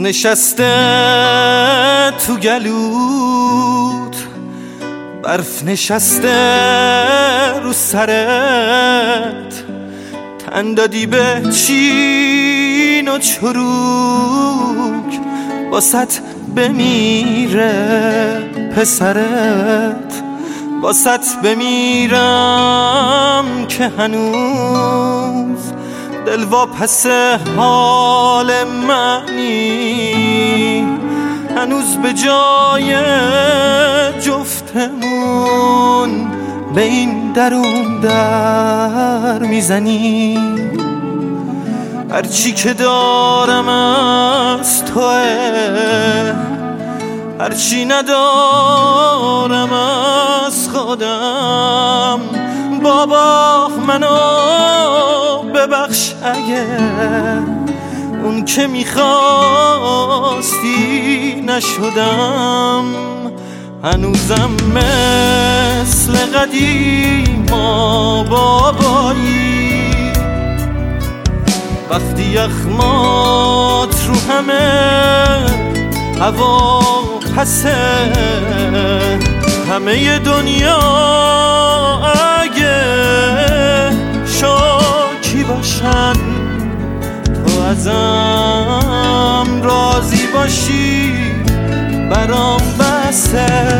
نشسته تو گلوت، برف نشسته رو سرت، تن دادی به چین و چروک، واسط بمیره پسرت، واسط بمیرم که هنوز دل واپس حال منی، هنوز به جای جفتمون به این درون در میزنی. هرچی که دارم از توه، هرچی ندارم از خودم. بابا منو ببخش اگه اون که میخواستی نشدم. هنوزم مثل قدیما بابایی، وقتی یخمات رو همه هوا پسه، همه دنیا اگه شاکی باشن، تو ازم راضی باشی برام بسه.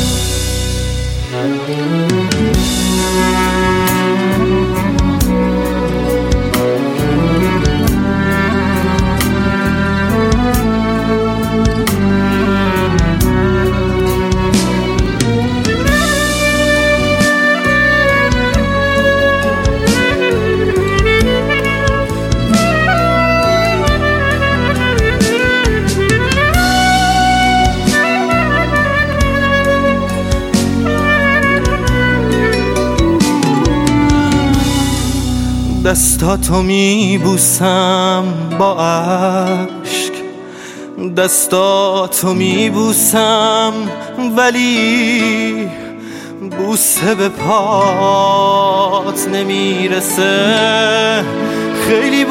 دستاتو میبوسم با عشق، دستاتو میبوسم ولی بوسه به پات نمیرسه. خیلی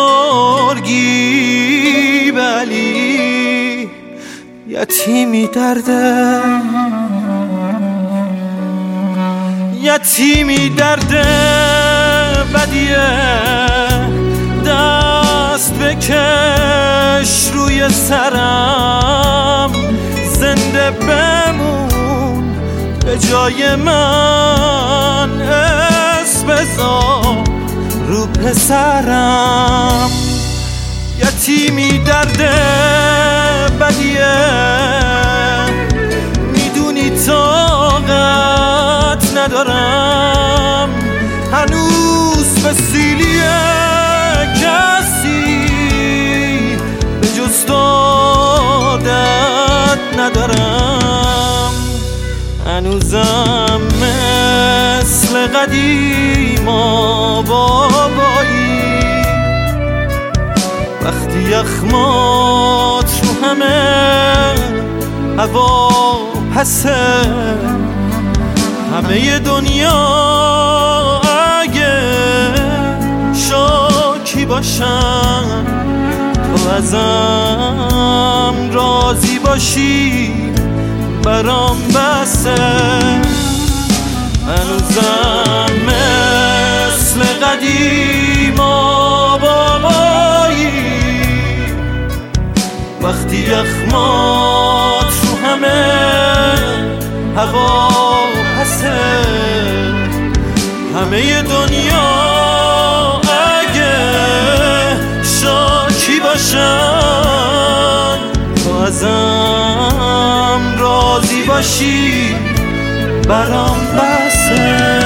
بزرگی ولی یتیمی درده، یتیمی درده بدیه. دست بکش روی سرم، زنده بمون به جای من، اسم بذار رو پسرم. یتیمی درده بدیه، میدونی طاقت ندارم هنوز به سیلی کسی به جز دادت ندارم. هنوزم مثل قدیما بابایی، وقتی یخمات رو همه هوا پسه، همه دنیا اگه شاکی باشن، تو ازم راضی باشی برام بسه. هنوزم مثل قدیما بابایی، وقتی یخمات رو همه هوا پسه، همه دنیا اگه شاکی باشن، تو ازم راضی باشی برام بسه.